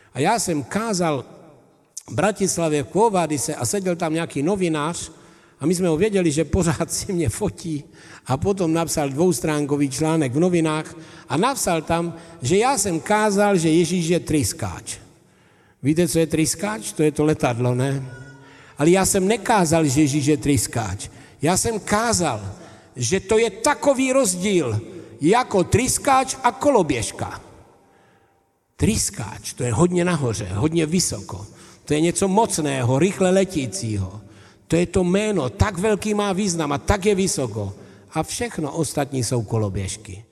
A já jsem kázal v Bratislavě v Quo-Vadise a seděl tam nějaký novinář a my jsme ho věděli, že pořád si mě fotí a potom napsal 2stránkový článek v novinách a napsal tam, že já jsem kázal, že Ježíš je tryskáč. Víte, co je tryskáč? To je to letadlo, ne? Ale já jsem nekázal, že Ježíš je tryskáč. Já jsem kázal, že to je takový rozdíl jako tryskáč a koloběžka. Tryskáč, to je hodně nahoře, hodně vysoko. To je něco mocného, rychle letícího. To je to jméno, tak velký má význam a tak je vysoko. A všechno ostatní jsou koloběžky.